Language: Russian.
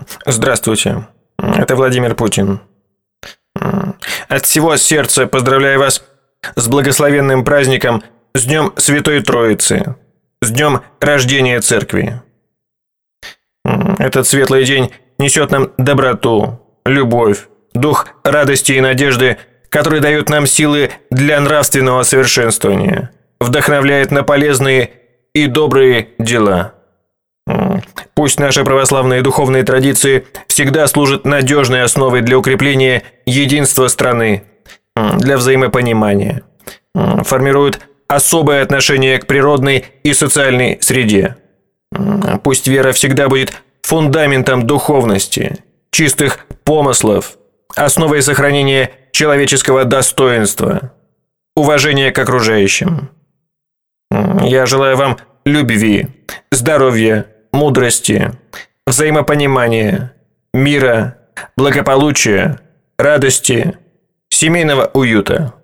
Здравствуйте. Это Владимир Путин. От всего сердца поздравляю вас с благословенным праздником, с Днем Святой Троицы, с Днем Рождения Церкви. Этот светлый день несет нам доброту, любовь, дух радости и надежды, который дает нам силы для нравственного совершенствования, вдохновляет на полезные и добрые дела. Пусть наши православные духовные традиции всегда служат надежной основой для укрепления единства страны, для взаимопонимания, формируют особое отношение к природной и социальной среде. Пусть вера всегда будет фундаментом духовности, чистых помыслов, основой сохранения человеческого достоинства, уважения к окружающим. Я желаю вам любви, здоровья, мудрости, взаимопонимания, мира, благополучия, радости, семейного уюта.